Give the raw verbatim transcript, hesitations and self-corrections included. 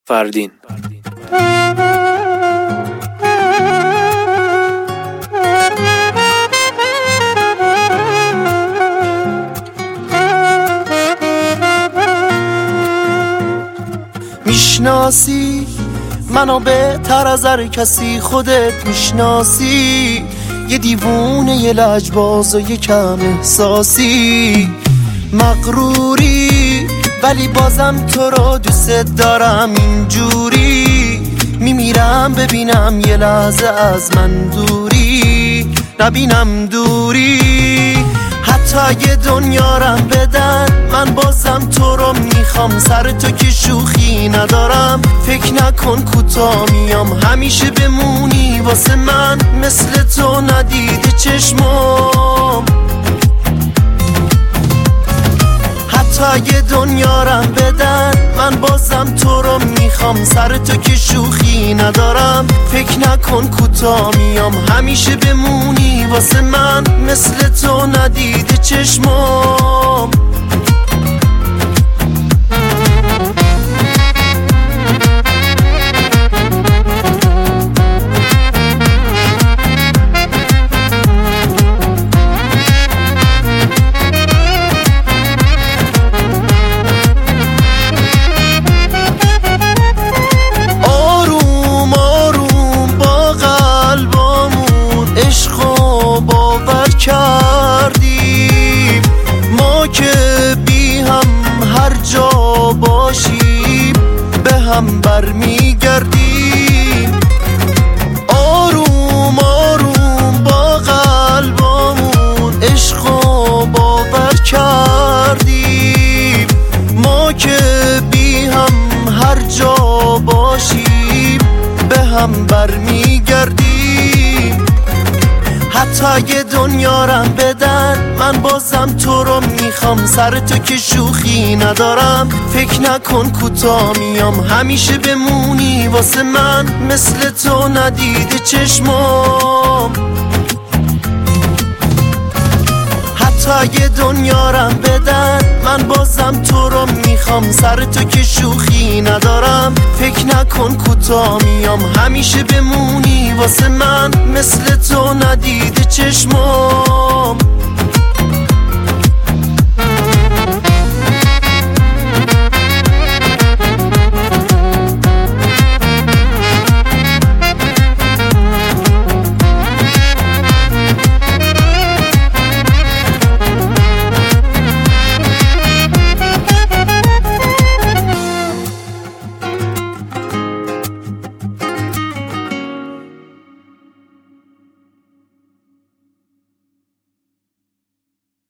فردین. میشناسی منو بهتر از هر کسی، خودت میشناسی یه دیوونه، یه لجباز و یه کم احساسی. مغروری ولی بازم تو رو دوست دارم، اینجوری میمیرم ببینم یه لحظه از من دوری، نبینم دوری. حتی یه دنیارم بدن من بازم تو رو میخوام، سر تو که شوخی ندارم، فکر نکن کوتاه میام، همیشه بمونی واسه من مثل تو ندیده چشمام. حتی یه دنیارم بدن من بازم تو رو میخوام، سر تو که شوخی ندارم، فکر نکن کوتاه میام، همیشه بمونی واسه من مثل تو ندیده چشمام. کردیم ما که بی هم هر جا باشیم به هم برمیگردیم. آروم آروم با قلبامون عشق و باور کردیم، ما که بی هم هر جا باشیم به هم برمیگردیم. حتی یه دنیارم بدن من بازم تو رو میخوام، سر تو که شوخی ندارم، فکر نکن کوتاه میام، همیشه بمونی واسه من مثل تو ندیده چشمام. حتی یه دنیارم بدن من بازم تو رو میخوام، سر تو که شوخی ندارم، فکر نکن کوتاه میام، همیشه بمونی واسه من مثل تو ندیده چشمام.